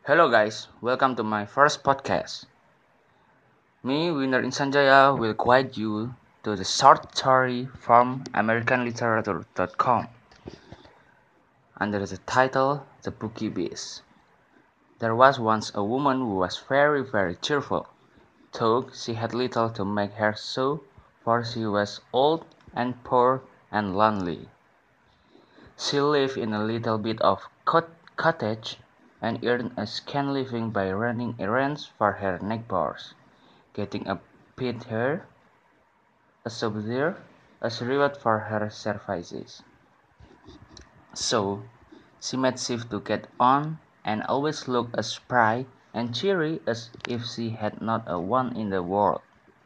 Hello guys, welcome to my first podcast. Me, Winner Insanjaya, will guide you to the short story from AmericanLiterature.com under the title The Bookie Beast. There was once a woman who was very cheerful, though she had little to make her so, for she was old and poor and lonely. She lived in a little bit of cottage and earned a scant living by running errands for her neighbors, getting a paid her, a souvenir, as reward for her services. So she made shift to get on, and always looked as spry and cheery as if she had not a one in the world.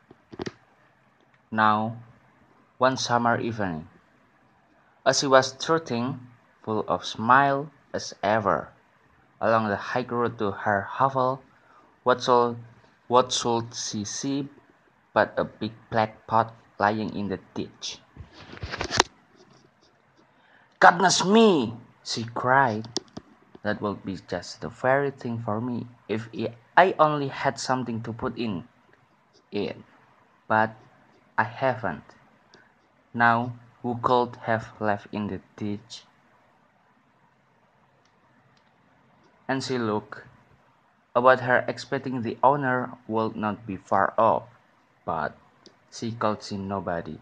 Now, one summer evening, as she was trotting, full of smile as ever, along the high road to her hovel, what should, what should she see but a big black pot lying in the ditch? "Goodness me!" she cried. "That would be just the very thing for me if I only had something to put in it. But I haven't. Now who could have left in the ditch?" And she looked about her, expecting the owner would not be far off, but she could see nobody.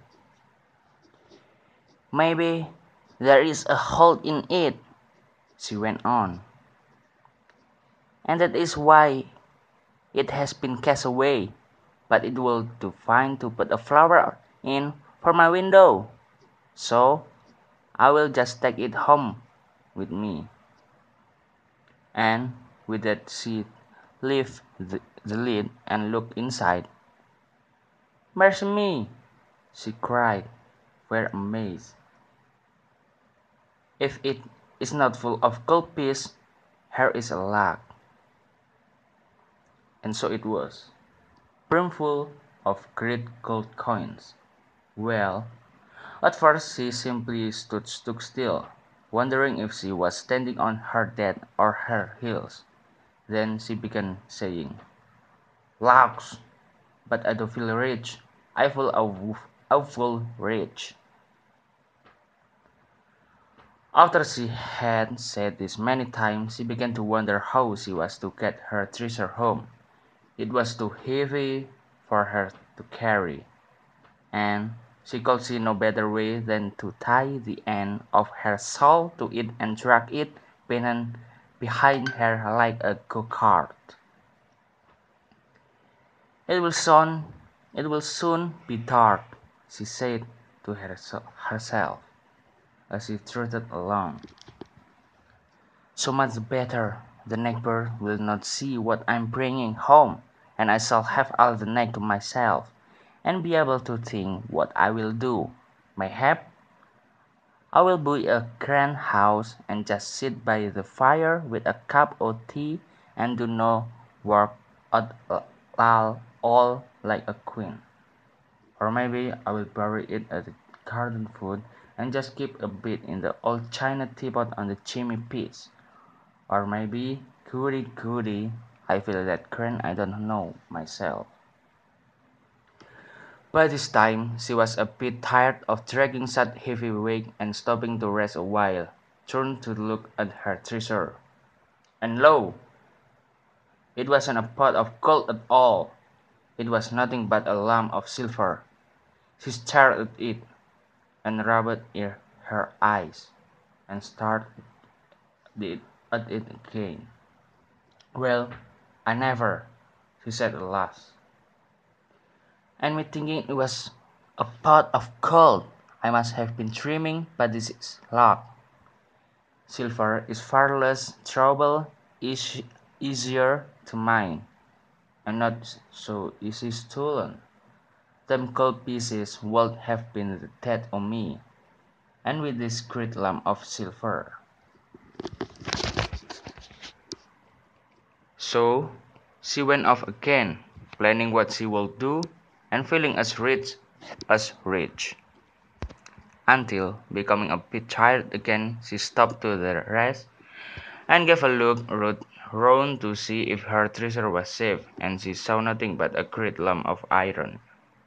"Maybe there is a hole in it," she went on, "and that is why it has been cast away, but it will do fine to put a flower in for my window, so I will just take it home with me." And with that she lifted the lid and looked inside. "Mercy me!" she cried, very amazed. "If it is not full of gold pieces, here is a luck." And so it was, brimful of great gold coins. Well, at first she simply stood still, wondering if she was standing on her head or her heels. Then she began saying, "Laux, but I do feel rich. I feel awful rich." After she had said this many times, she began to wonder how she was to get her treasure home. It was too heavy for her to carry, and she could see no better way than to tie the end of her shawl to it and drag it behind her like a go-kart. "It will soon, it will soon be dark," she said to herself as she trotted along. "So much better. The neighbor will not see what I'm bringing home, and I shall have all the night to myself, and be able to think what I will do. Mayhap I will buy a grand house and just sit by the fire with a cup of tea and do no work at all like a queen. Or maybe I will bury it at the garden foot and just keep a bit in the old china teapot on the chimney piece. Or maybe, goody, I feel that grand I don't know myself." By this time she was a bit tired of dragging such heavy weight, and stopping to rest a while, turned to look at her treasure. And lo! It wasn't a pot of gold at all. It was nothing but a lump of silver. She stared at it, and rubbed her eyes, and stared at it again. "Well, I never," she said at last. "And me thinking it was a pot of gold. I must have been dreaming, but this is luck. Silver is far less trouble, easier to mine, and not so easy stolen. Them gold pieces would have been the death of me, and with this great lump of silver." So she went off again, planning what she would do, and feeling as rich, until, becoming a bit tired again, she stopped to rest and gave a look round to see if her treasure was safe, and she saw nothing but a great lump of iron.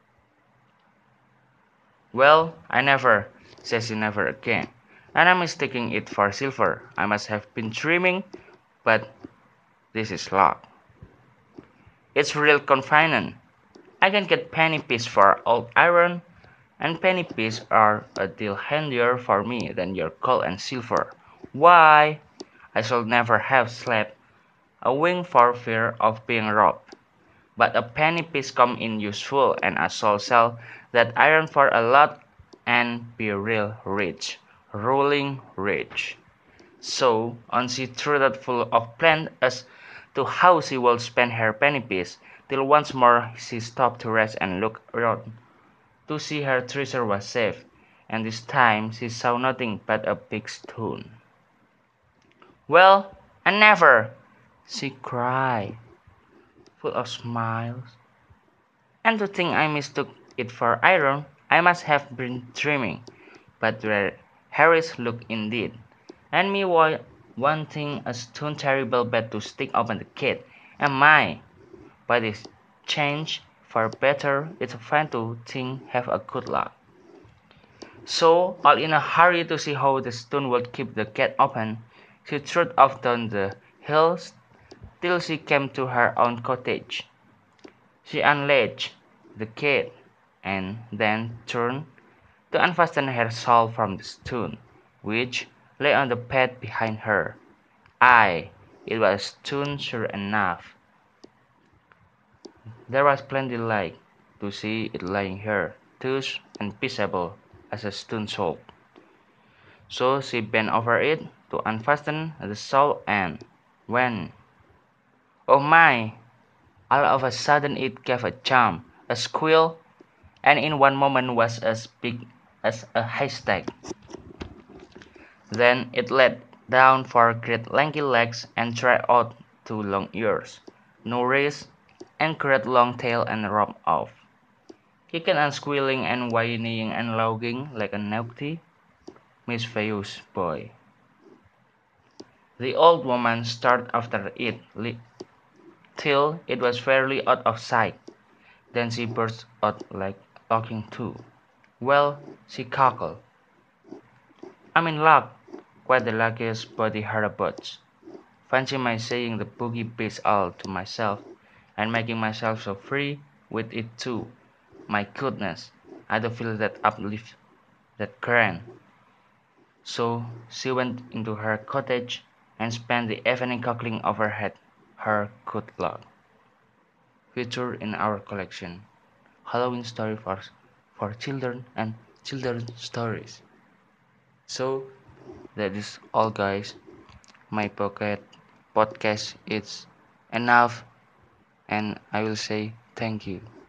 "Well, I never," said she never again, "and I'm mistaking it for silver. I must have been dreaming, but this is luck. It's real convenient. I can get penny pieces for old iron, and penny pieces are a deal handier for me than your gold and silver. Why, I should never have slept a wink for fear of being robbed. But a penny piece come in useful, and I shall sell that iron for a lot and be real rich, rolling rich." So on she trotted full of plans as to how she would spend her penny piece, till once more she stopped to rest and look round to see her treasure was safe, and this time she saw nothing but a big stone. "Well, I never!" she cried, full of smiles. "And to think I mistook it for iron, I must have been dreaming. But where Harris looked indeed, and me wanting a stone terrible bad to stick open the gate, and my, by this change for better, it's fine to think have a good luck." So, all in a hurry to see how the stone would keep the gate open, she trotted off down the hill till she came to her own cottage. She unlatched the gate, and then turned to unfasten her shawl from the stone, which lay on the bed behind her. Aye, it was a stone sure enough. There was plenty light to see it lying here, thus and peaceable as a stone shawl. So she bent over it to unfasten the shawl, and when, oh my, all of a sudden it gave a jump, a squeal, and in one moment was as big as a haystack. Then it let down four great lanky legs and tried out two long ears, no wrists, and great long tail and romped off, kicking and squealing and whinnying and lounging like a naughty, mischievous boy. The old woman started after it till it was fairly out of sight. Then she burst out like talking too. "Well," she cackled, "I'm in luck, quite the luckiest body hereabouts. Fancy my saying the boogie beats all to myself, and making myself so free with it too. My goodness, I do feel that uplift, that grand." So she went into her cottage and spent the evening cackling over her good luck. Featured in our collection, Halloween Story for Children and Children's Stories. So that is all, guys. My pocket podcast is enough, and I will say thank you.